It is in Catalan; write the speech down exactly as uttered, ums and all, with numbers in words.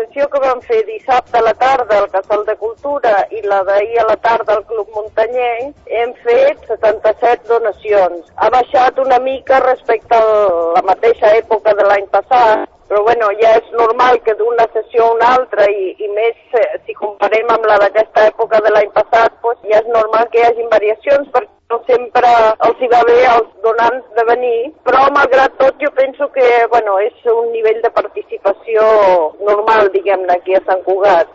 l'exposició que vam fer dissabte a la tarda al Casal de Cultura i la d'ahir a la tarda al Club Muntanyenc, hem fet setanta-set donacions. Ha baixat una mica respecte a la mateixa època de l'any passat, però bueno, ja és normal que d'una sessió a una altra i, i més eh, si comparem amb la d'aquesta època de l'any passat, pues, ja és normal que hi hagi variacions perquè no sempre els hi va bé als donants de venir, però malgrat tot jo penso que bueno, és un nivell de participació normal, diguem-ne, aquí a Sant Cugat.